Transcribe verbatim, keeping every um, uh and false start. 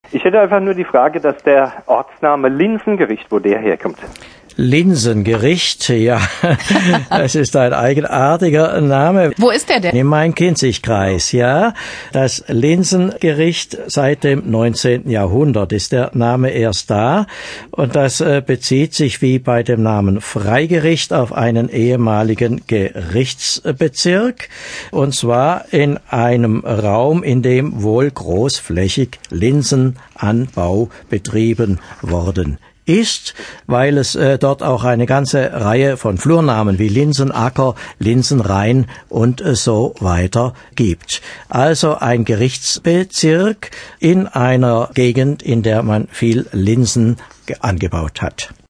Ich hätte einfach nur die Frage, dass der Ortsname Linsengericht, wo der herkommt. Linsengericht, ja, das ist ein eigenartiger Name. Wo ist der denn? Im Main-Kinzig-Kreis, ja. Das Linsengericht seit dem neunzehnten Jahrhundert ist der Name erst da. Und das äh, bezieht sich wie bei dem Namen Freigericht auf einen ehemaligen Gerichtsbezirk. Und zwar in einem Raum, in dem wohl großflächig Linsenanbau betrieben worden ist, weil es äh, dort auch eine ganze Reihe von Flurnamen wie Linsenacker, Linsenrhein und äh, so weiter gibt. Also ein Gerichtsbezirk in einer Gegend, in der man viel Linsen angebaut hat.